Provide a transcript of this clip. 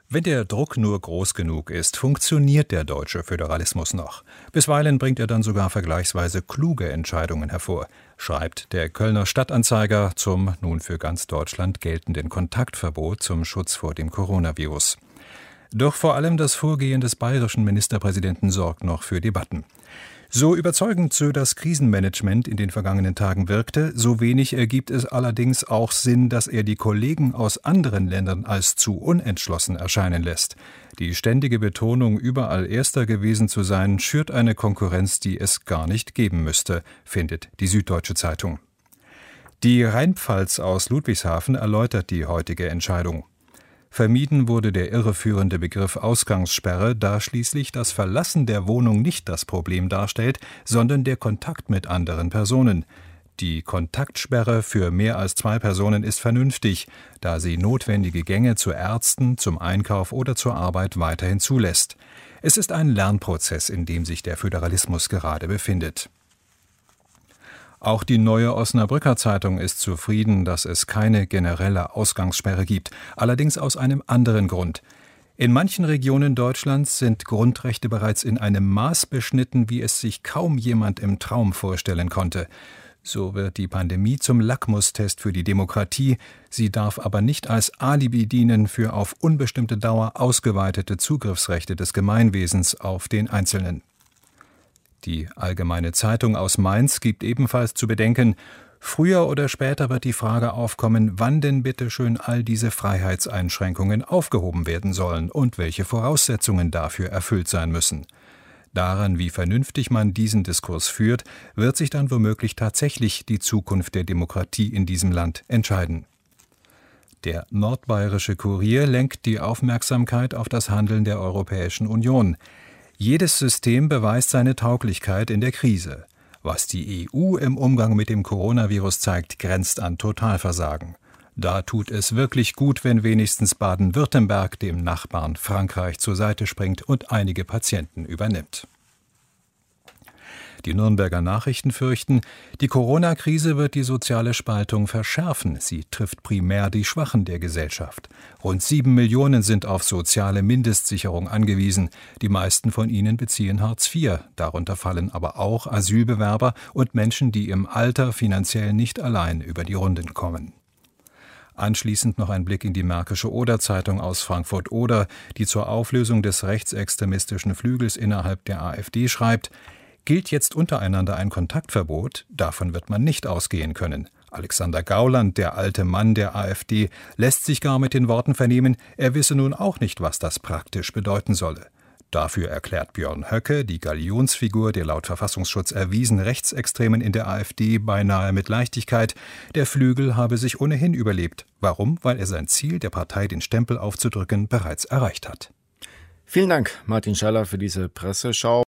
Wenn der Druck nur groß genug ist, funktioniert der deutsche Föderalismus noch. Bisweilen bringt er dann sogar vergleichsweise kluge Entscheidungen hervor, schreibt der Kölner Stadtanzeiger zum nun für ganz Deutschland geltenden Kontaktverbot zum Schutz vor dem Coronavirus. Doch vor allem das Vorgehen des bayerischen Ministerpräsidenten sorgt noch für Debatten. So überzeugend Söders Krisenmanagement in den vergangenen Tagen wirkte, so wenig ergibt es allerdings auch Sinn, dass er die Kollegen aus anderen Ländern als zu unentschlossen erscheinen lässt. Die ständige Betonung, überall Erster gewesen zu sein, schürt eine Konkurrenz, die es gar nicht geben müsste, findet die Süddeutsche Zeitung. Die Rheinpfalz aus Ludwigshafen erläutert die heutige Entscheidung. Vermieden wurde der irreführende Begriff Ausgangssperre, da schließlich das Verlassen der Wohnung nicht das Problem darstellt, sondern der Kontakt mit anderen Personen. Die Kontaktsperre für mehr als 2 Personen ist vernünftig, da sie notwendige Gänge zu Ärzten, zum Einkauf oder zur Arbeit weiterhin zulässt. Es ist ein Lernprozess, in dem sich der Föderalismus gerade befindet. Auch die Neue Osnabrücker Zeitung ist zufrieden, dass es keine generelle Ausgangssperre gibt, allerdings aus einem anderen Grund. In manchen Regionen Deutschlands sind Grundrechte bereits in einem Maß beschnitten, wie es sich kaum jemand im Traum vorstellen konnte. So wird die Pandemie zum Lackmustest für die Demokratie, sie darf aber nicht als Alibi dienen für auf unbestimmte Dauer ausgeweitete Zugriffsrechte des Gemeinwesens auf den Einzelnen. Die Allgemeine Zeitung aus Mainz gibt ebenfalls zu bedenken, früher oder später wird die Frage aufkommen, wann denn bitte schön all diese Freiheitseinschränkungen aufgehoben werden sollen und welche Voraussetzungen dafür erfüllt sein müssen. Daran, wie vernünftig man diesen Diskurs führt, wird sich dann womöglich tatsächlich die Zukunft der Demokratie in diesem Land entscheiden. Der Nordbayerische Kurier lenkt die Aufmerksamkeit auf das Handeln der Europäischen Union. Jedes System beweist seine Tauglichkeit in der Krise. Was die EU im Umgang mit dem Coronavirus zeigt, grenzt an Totalversagen. Da tut es wirklich gut, wenn wenigstens Baden-Württemberg dem Nachbarn Frankreich zur Seite springt und einige Patienten übernimmt. Die Nürnberger Nachrichten fürchten, die Corona-Krise wird die soziale Spaltung verschärfen. Sie trifft primär die Schwachen der Gesellschaft. Rund 7 Millionen sind auf soziale Mindestsicherung angewiesen. Die meisten von ihnen beziehen Hartz IV. Darunter fallen aber auch Asylbewerber und Menschen, die im Alter finanziell nicht allein über die Runden kommen. Anschließend noch ein Blick in die Märkische Oder-Zeitung aus Frankfurt-Oder, die zur Auflösung des rechtsextremistischen Flügels innerhalb der AfD schreibt: Gilt jetzt untereinander ein Kontaktverbot? Davon wird man nicht ausgehen können. Alexander Gauland, der alte Mann der AfD, lässt sich gar mit den Worten vernehmen, er wisse nun auch nicht, was das praktisch bedeuten solle. Dafür erklärt Björn Höcke, die Galionsfigur der laut Verfassungsschutz erwiesen Rechtsextremen in der AfD, beinahe mit Leichtigkeit, der Flügel habe sich ohnehin überlebt. Warum? Weil er sein Ziel, der Partei den Stempel aufzudrücken, bereits erreicht hat. Vielen Dank, Martin Schaller, für diese Presseschau.